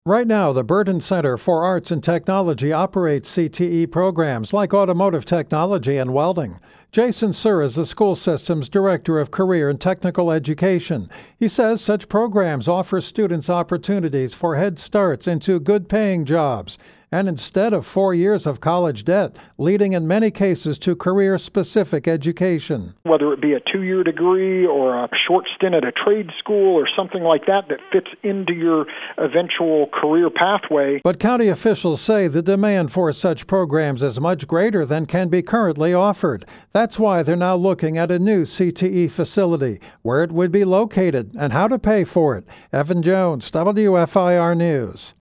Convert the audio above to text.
Right now, the Burton Center for Arts and Technology operates CTE programs like automotive technology and welding. Jason Sur is the school system's Director of Career and Technical Education. He says such programs offer students opportunities for head starts into good-paying jobs, and instead of 4 years of college debt, leading in many cases to career-specific education. Whether it be a 2-year degree or a short stint at a trade school or something like that fits into your eventual career pathway. But county officials say the demand for such programs is much greater than can be currently offered. That's why they're now looking at a new CTE facility, where it would be located and how to pay for it. Evan Jones, WFIR News.